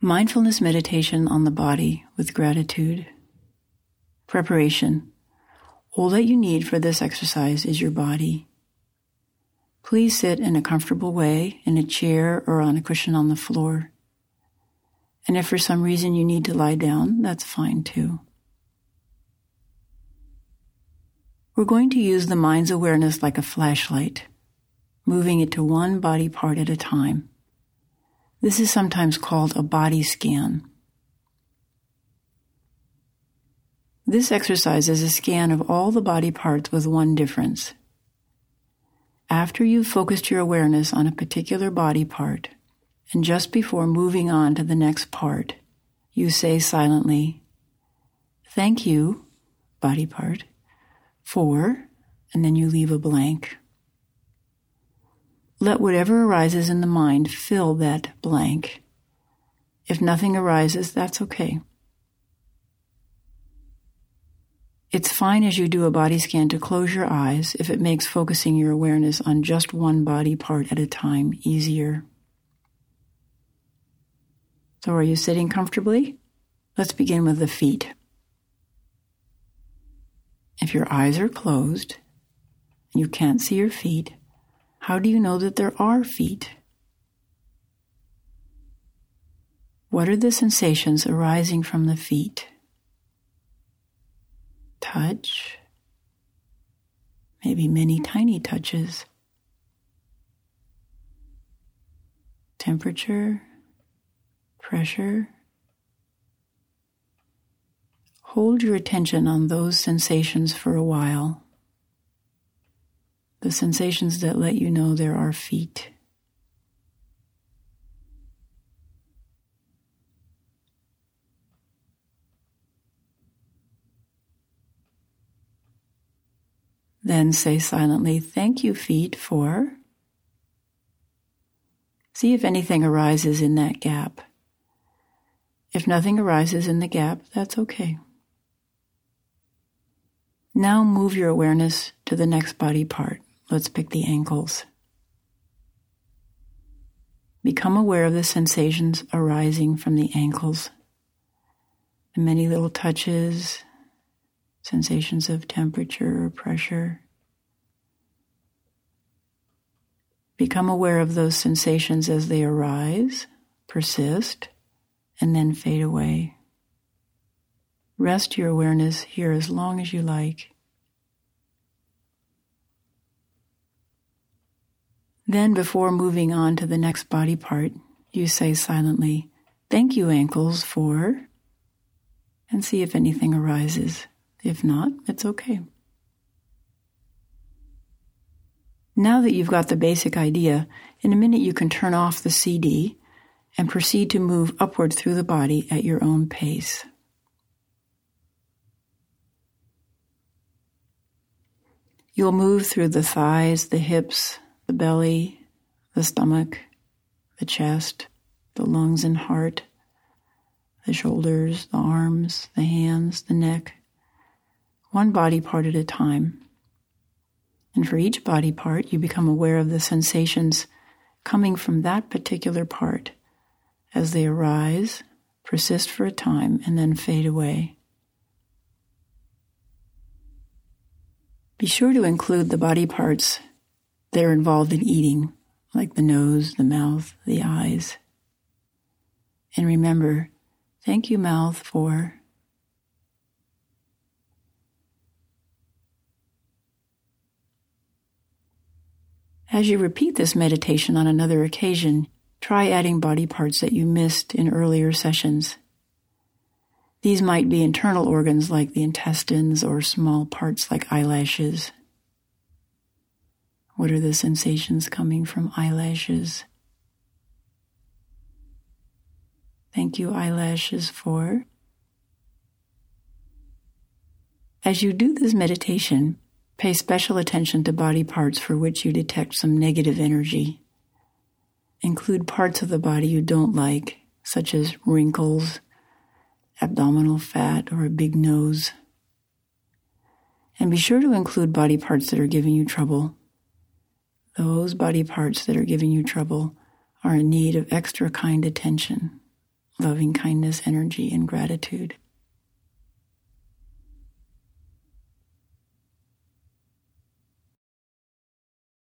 Mindfulness meditation on the body with gratitude. Preparation. All that you need for this exercise is your body. Please sit in a comfortable way in a chair or on a cushion on the floor. And if for some reason you need to lie down, that's fine too. We're going to use the mind's awareness like a flashlight, moving it to one body part at a time. This is sometimes called a body scan. This exercise is a scan of all the body parts with one difference. After you've focused your awareness on a particular body part, and just before moving on to the next part, you say silently, "Thank you, body part, for," and then you leave a blank. Let whatever arises in the mind fill that blank. If nothing arises, that's okay. It's fine as you do a body scan to close your eyes if it makes focusing your awareness on just one body part at a time easier. So are you sitting comfortably? Let's begin with the feet. If your eyes are closed and you can't see your feet, how do you know that there are feet? What are the sensations arising from the feet? Touch, maybe many tiny touches. Temperature, pressure. Hold your attention on those sensations for a while. The sensations that let you know there are feet. Then say silently, "Thank you, feet, for." See if anything arises in that gap. If nothing arises in the gap, that's okay. Now move your awareness to the next body part. Let's pick the ankles. Become aware of the sensations arising from the ankles. The many little touches, sensations of temperature or pressure. Become aware of those sensations as they arise, persist, and then fade away. Rest your awareness here as long as you like. Then, before moving on to the next body part, you say silently, "Thank you, ankles, for," and see if anything arises. If not, it's okay. Now that you've got the basic idea, in a minute you can turn off the CD and proceed to move upward through the body at your own pace. You'll move through the thighs, the hips, the belly, the stomach, the chest, the lungs and heart, the shoulders, the arms, the hands, the neck, one body part at a time. And for each body part, you become aware of the sensations coming from that particular part as they arise, persist for a time, and then fade away. Be sure to include the body parts that are involved in eating, like the nose, the mouth, the eyes. And remember, thank you, mouth, for. As you repeat this meditation on another occasion, try adding body parts that you missed in earlier sessions. These might be internal organs like the intestines or small parts like eyelashes. What are the sensations coming from eyelashes? Thank you, eyelashes, for. As you do this meditation, pay special attention to body parts for which you detect some negative energy. Include parts of the body you don't like, such as wrinkles, abdominal fat, or a big nose. And be sure to include body parts that are giving you trouble. Those body parts that are giving you trouble are in need of extra kind attention. loving kindness, energy, and gratitude.